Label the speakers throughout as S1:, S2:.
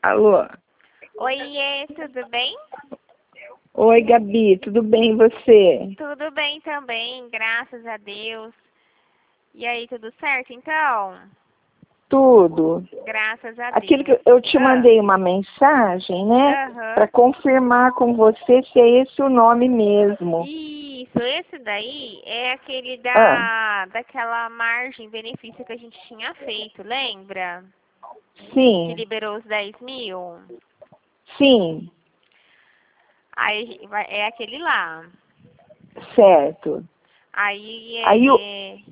S1: Alô?
S2: Oiê, tudo bem?
S1: Oi, Gabi, tudo bem e você?
S2: Tudo bem também, graças a Deus. E aí, tudo certo então?
S1: Tudo.
S2: Graças a
S1: Aquilo
S2: Deus.
S1: que eu te mandei uma mensagem, né?
S2: Aham.
S1: Para confirmar com você se é esse o nome mesmo.
S2: Isso, esse daí é aquele daquela margem benefício que a gente tinha feito, lembra? Que
S1: Sim,
S2: liberou os 10 mil.
S1: sim,
S2: Aí é aquele lá.
S1: certo.
S2: Aí
S1: Aí o,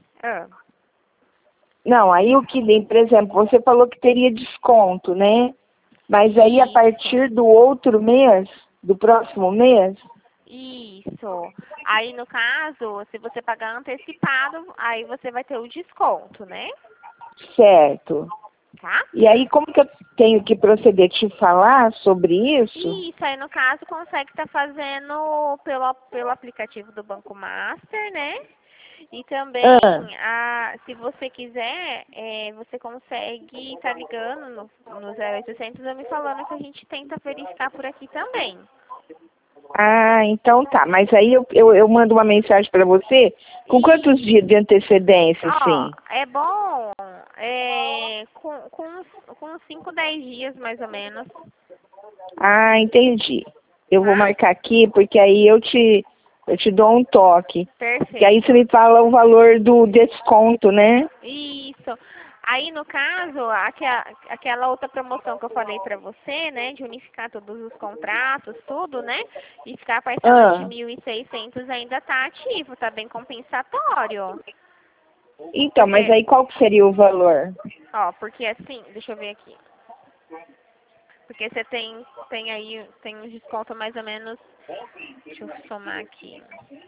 S1: não, aí o que, por exemplo, você falou que teria desconto, né? Mas aí a
S2: Isso.
S1: partir do outro mês, do próximo mês,
S2: Isso. Aí, no caso, se você pagar antecipado, aí você vai ter o desconto, né?
S1: certo.
S2: Tá?
S1: E aí como que eu tenho que proceder? Te falar sobre isso?
S2: Isso aí, no caso, consegue estar fazendo pelo aplicativo do Banco Master, né? E também,
S1: Ah,
S2: se você quiser, você consegue estar ligando no 0800 e me falando que a gente tenta verificar por aqui também.
S1: então tá. Mas aí eu mando uma mensagem para você com quantos dias de antecedência,
S2: Ó,
S1: assim?
S2: é bom com uns 5, 10 dias, mais ou menos,
S1: Ah, entendi. Eu vou
S2: tá?
S1: marcar aqui, porque aí eu te dou um toque. Que aí você
S2: Perfeito.
S1: me fala o valor do desconto, né?
S2: Isso. Aí, no caso, aquela outra promoção que eu falei pra você, né, de unificar todos os contratos, tudo, né, e ficar a parcela de
S1: Ah,
S2: 1.600 ainda tá ativo, tá bem compensatório.
S1: então, mas
S2: Porque,
S1: aí qual que seria o valor?
S2: porque assim, deixa eu ver aqui. Porque você tem um desconto mais ou menos, deixa eu somar aqui.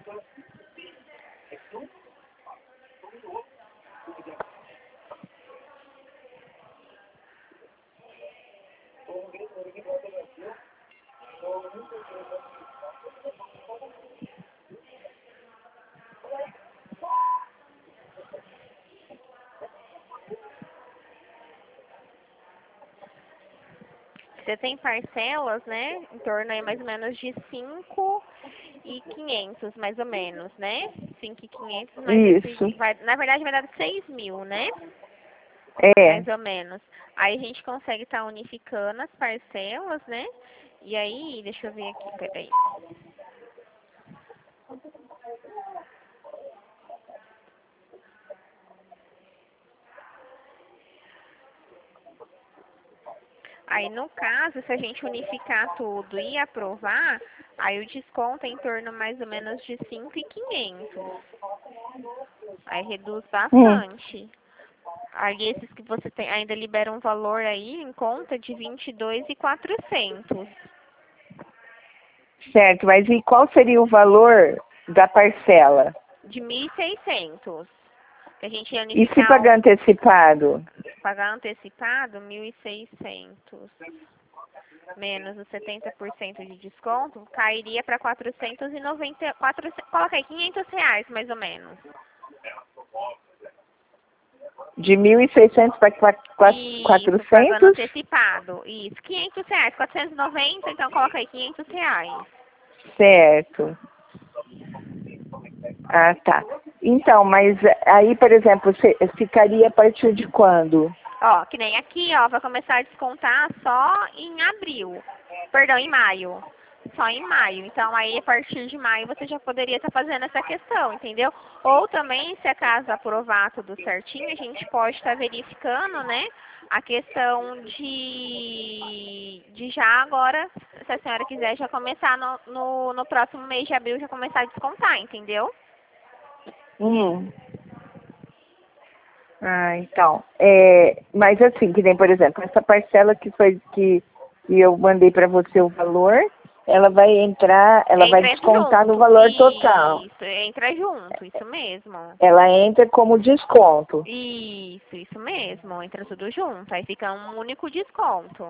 S2: Você tem parcelas, né, em torno aí mais ou menos de 5.500 mais ou menos, né? 5.500 mais
S1: Isso.
S2: na verdade vai dar 6 mil, né?
S1: É.
S2: Mais ou menos. Aí a gente consegue estar unificando as parcelas, né? E aí, deixa eu ver aqui, peraí. Aí, no caso, se a gente unificar tudo e aprovar, aí o desconto é em torno mais ou menos de 5.500. Aí reduz
S1: Hum.
S2: bastante. Aí esses que você tem ainda libera um valor aí em conta de 22.400.
S1: Certo, mas e qual seria o valor da parcela?
S2: De 1.600. Que a gente ia
S1: E se
S2: unificar
S1: pagar antecipado?
S2: pagar antecipado, 1.600 menos os 70% de desconto, cairia para 490, coloca aí, R$ 500 mais ou menos.
S1: De 1.600 para
S2: Isso, pagando
S1: 400?
S2: antecipado. Isso, R$ 500, 490, então coloca aí, R$ 500.
S1: Certo. Ah, tá. Então, mas aí, por exemplo, ficaria a partir de quando?
S2: Ó, que nem aqui, ó, vai começar a descontar só em abril. Perdão, em maio. Só em maio. Então, aí, a partir de maio, você já poderia estar fazendo essa questão, entendeu? Ou também, se a casa aprovar tudo certinho, a gente pode estar verificando, né, a questão de já agora, se a senhora quiser, já começar no próximo mês de abril, já começar a descontar, entendeu?
S1: Hum. Ah, então. Mas assim, que nem, por exemplo, essa parcela que eu mandei para você o valor, ela vai entrar, ela vai
S2: Entra
S1: descontar no
S2: junto.
S1: valor total.
S2: Isso, entra junto, isso mesmo.
S1: Ela entra como desconto.
S2: Isso mesmo. Entra tudo junto. Aí fica um único desconto.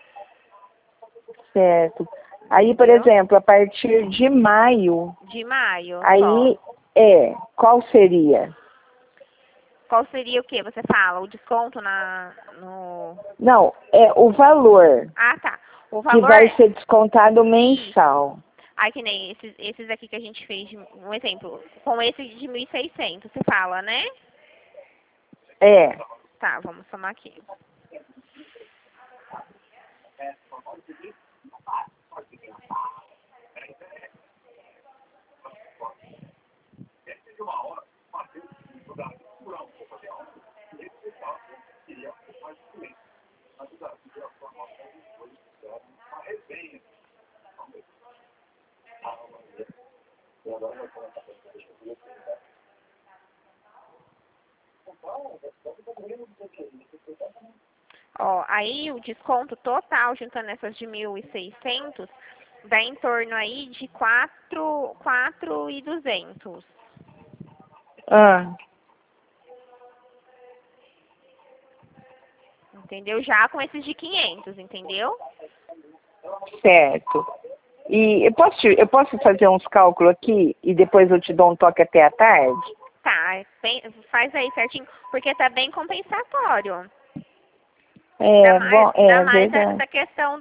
S1: Certo. Aí, por
S2: Entendeu?
S1: exemplo, a partir de maio,
S2: De maio só.
S1: aí qual seria?
S2: Qual seria o que você fala? O desconto no...
S1: Não, é o valor
S2: Ah, tá. O
S1: que
S2: valor...
S1: vai ser descontado mensal.
S2: Aí que nem esses aqui que a gente fez, um exemplo, com esse de 1.600, você fala, né?
S1: É.
S2: Tá, vamos somar aqui. Ó, aí o desconto total, juntando essas de 1.600, dá em torno aí de 4.200.
S1: Ah,
S2: Entendeu? Já com esses de 500, entendeu?
S1: certo. E eu posso fazer uns cálculos aqui e depois eu te dou um toque até a tarde?
S2: Tá, faz aí certinho, porque tá bem compensatório.
S1: É, bom,
S2: Ainda
S1: é
S2: mais
S1: verdade.
S2: essa questão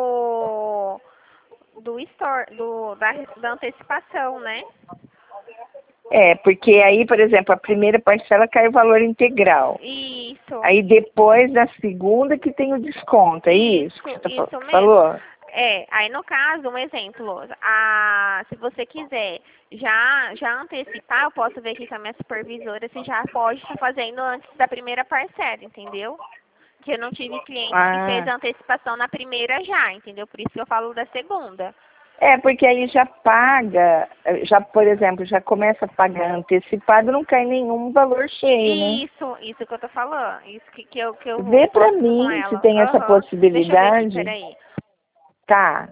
S2: do store, da antecipação, né?
S1: É, porque aí, por exemplo, a primeira parcela cai o valor integral.
S2: Isso,
S1: Aí depois, na segunda, que tem o desconto. É isso que você
S2: isso mesmo.
S1: falou?
S2: É, aí no caso, um exemplo, se você quiser já antecipar, eu posso ver aqui com a minha supervisora se já pode estar fazendo antes da primeira parcela, entendeu? Que eu não tive cliente que fez
S1: Ah,
S2: a antecipação na primeira já, entendeu? Por isso que eu falo da segunda.
S1: é, porque aí já paga, já, por exemplo, já começa a pagar antecipado, não cai nenhum valor cheio, né?
S2: Isso que eu tô falando. Isso que eu
S1: Vê pra
S2: posso ver com
S1: mim se
S2: ela.
S1: tem essa
S2: Aham. Deixa eu ver aqui,
S1: possibilidade.
S2: peraí.
S1: Tá.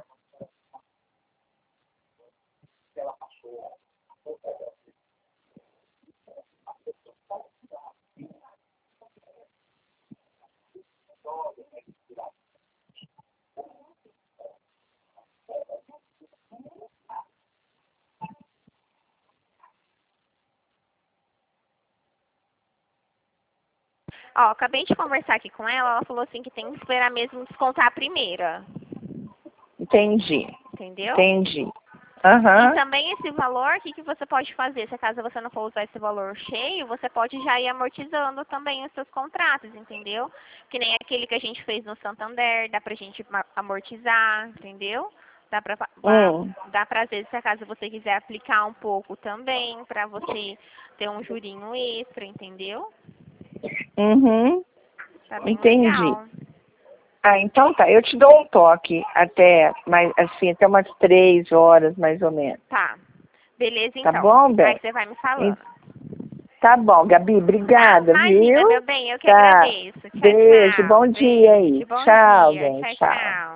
S2: Ó, acabei de conversar aqui com ela falou assim que tem que esperar mesmo descontar a primeira.
S1: Entendi.
S2: Entendeu?
S1: Entendi.
S2: E
S1: Aham.
S2: também esse valor, o que, que você pode fazer? Se caso você não for usar esse valor cheio, você pode já ir amortizando também os seus contratos, entendeu? Que nem aquele que a gente fez no Santander, dá pra gente amortizar, entendeu?
S1: Hum.
S2: Dá pra, às vezes, se caso você quiser aplicar um pouco também, pra você ter um jurinho extra, entendeu?
S1: Uhum.
S2: Tá bem
S1: Entendi.
S2: legal.
S1: Ah, então tá. Eu te dou um toque até, mais, assim, até umas 3 horas, mais ou menos.
S2: Tá. Beleza,
S1: Tá
S2: então.
S1: bom,
S2: Aí
S1: Beth?
S2: você vai me
S1: En-
S2: falando.
S1: Tá bom, Gabi.
S2: Tá?
S1: Obrigada,
S2: Imagina,
S1: viu?
S2: meu bem, eu que
S1: Tá.
S2: agradeço. Tchau,
S1: Beijo.
S2: tchau.
S1: Bom dia aí.
S2: Beijo, bom
S1: Tchau,
S2: dia.
S1: bem.
S2: Tchau,
S1: Tchau.
S2: tchau.